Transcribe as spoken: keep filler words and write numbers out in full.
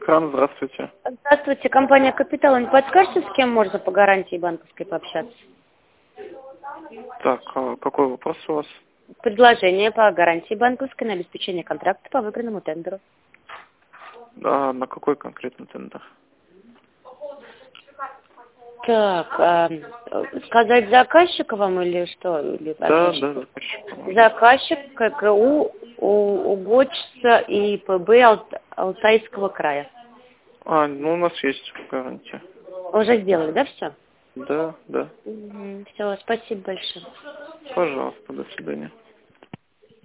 экран, здравствуйте. Здравствуйте, компания «Капитал». Не подскажете, с кем можно по гарантии банковской пообщаться? Так, а какой вопрос у вас? Предложение по гарантии банковской на обеспечение контракта по выигранному тендеру. А на какой конкретно тендер? Так, а, сказать заказчика вам или что? Или Да, да, заказчик. заказчик КГУ Угодчица и ПБ Алт- Алтайского края. А, ну у нас есть гарантия. Уже сделали, да, все? Да, да. Угу, все, спасибо большое. Пожалуйста, до свидания.